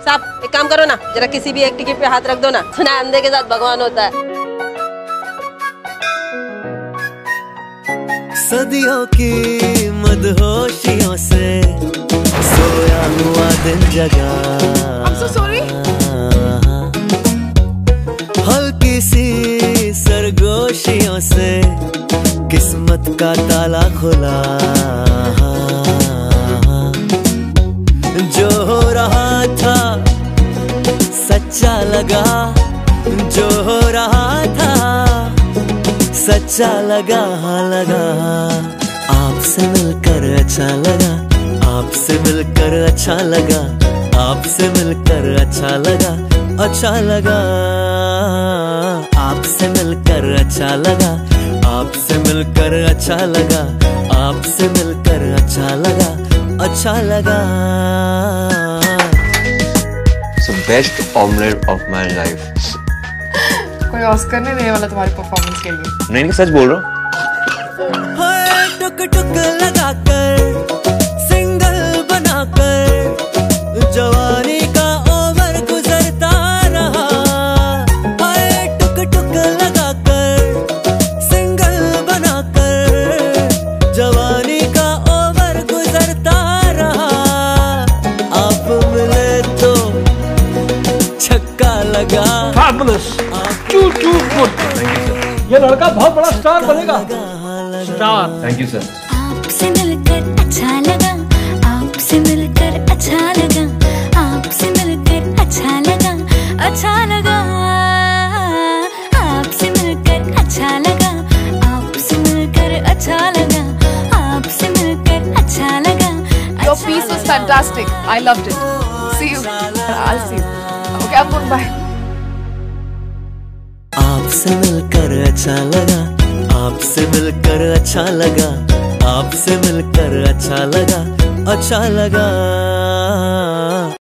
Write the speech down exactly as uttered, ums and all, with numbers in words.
साहब एक काम करो ना, जरा किसी भी एक टिकट पे हाथ रख दो ना। सुना अंधे के साथ भगवान होता है। सदियों की मदहोशियों से सोया हुआ दिन जगा। I'm so sorry. हल्की सी सरगोशियों से किस्मत का ताला खुला। जो हो रहा था सच्चा लगा, जो हो रहा था सच्चा लगा लगा। आपसे मिलकर अच्छा लगा, आपसे मिलकर अच्छा लगा, आपसे मिलकर अच्छा लगा, अच्छा लगा। आपसे मिलकर अच्छा लगा, आपसे मिलकर अच्छा लगा, आपसे मिलकर अच्छा लगा, अच्छा लगा। So best omelette of my life. कोई ऑस्कर नहीं देने वाला तुम्हारी परफॉर्मेंस के लिए। नहीं नहीं सच बोल रहा हूँ। हाय टुक टुक लगाकर सिंगल बनाकर जवानी का ओवर गुजरता रहा। हाय टुक टुक लगाकर सिंगल बनाकर जवानी का ओवर गुजरता रहा। आप मिले तो छक्का लगा। Fabulous. Too too good. ये लड़का बहुत बड़ा स्टार बनेगा। स्टार। Thank you sir. आपसे मिलकर अच्छा लगा, आपसे मिलकर अच्छा लगा, आपसे मिलकर अच्छा लगा, अच्छा लगा। आपसे मिलकर अच्छा लगा, आपसे मिलकर अच्छा लगा, आपसे मिलकर अच्छा लगा। Your piece was fantastic. I loved it. See you. I'll see you. Okay, I'm going bye. आपसे मिलकर अच्छा लगा, आपसे मिलकर अच्छा लगा, आपसे मिलकर अच्छा लगा, अच्छा लगा।